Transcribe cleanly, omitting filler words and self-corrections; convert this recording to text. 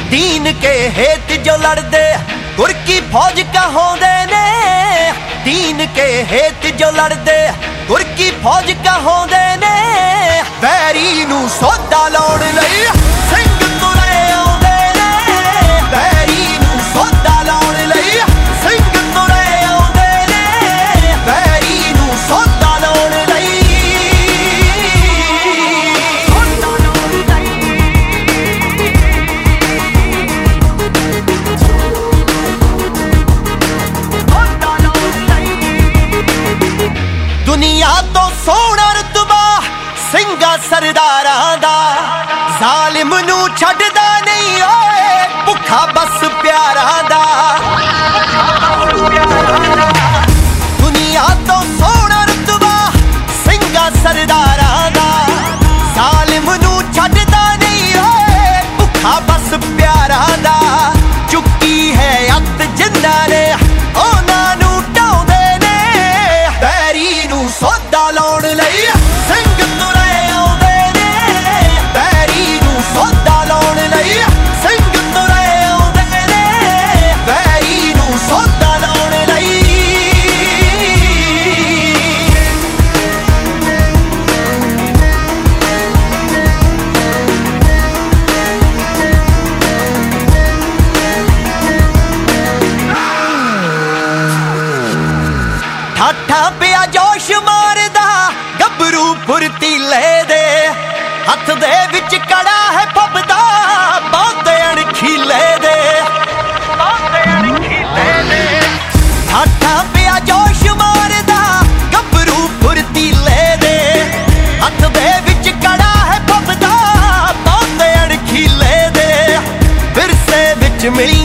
दीन के हेत जो लड़दे तुर्की फौज कहाउंदे ने। दीन के हेत जो लड़दे तुर्की फौज कहाउंदे ने। बैरी नूं सौदा लाउण लई सिंह तुरे आउंदे ने। बैरी नूं सौदा लाउण लई सिंह तुरे आउंदे ने। बैरी नूं सौदा लाउण लई। दुनिया तो सोहना रुतबा ਸਿੰਘਾਂ सरदारां दा। ਜ਼ਾलिम नूं छड्डदा नहीं ओए भुखा बस प्यारां दा। दुनिया तो सोहना रुतबा ਸਿੰਘਾਂ सरदारां दा। ਜ਼ਾलिम नूं छड्डदा नहीं ओए भुखा बस प्यारां दा। चुकी है अत जिन्हां ने उन्हां नूं ढाउंदे ने। बैरी नूं सौदा लाउण लई ਸਿੰਘ तुरे आउंदे ने। बैरी नूं सौदा लाउण लई ਸਿੰਘ तुरे आउंदे ने। बैरी नूं सौदा लाउण लई। ਠਾਠਾ ਪਿਆ ਜੋਸ਼ ਮਾਰਦਾ ਗੱਭਰੂ ਫੁਰਤੀਲੇ ਦੇ। ਹੱਥ ਦੇ ਵਿੱਚ ਕੜਾ ਹੈ ਫੱਬਦਾ ਬਾਂਦੇ ਅਣਖੀਲੇ ਦੇ। ਠਾਠਾ ਪਿਆ ਜੋਸ਼ ਮਾਰਦਾ ਗੱਭਰੂ ਫੁਰਤੀਲੇ ਦੇ। ਹੱਥ ਦੇ ਵਿੱਚ ਕੜਾ ਹੈ ਫੱਬਦਾ ਬਾਂਦੇ ਅਣਖੀਲੇ ਦੇ। ਵਿਰਸੇ ਵਿੱਚ ਮਿਲੀ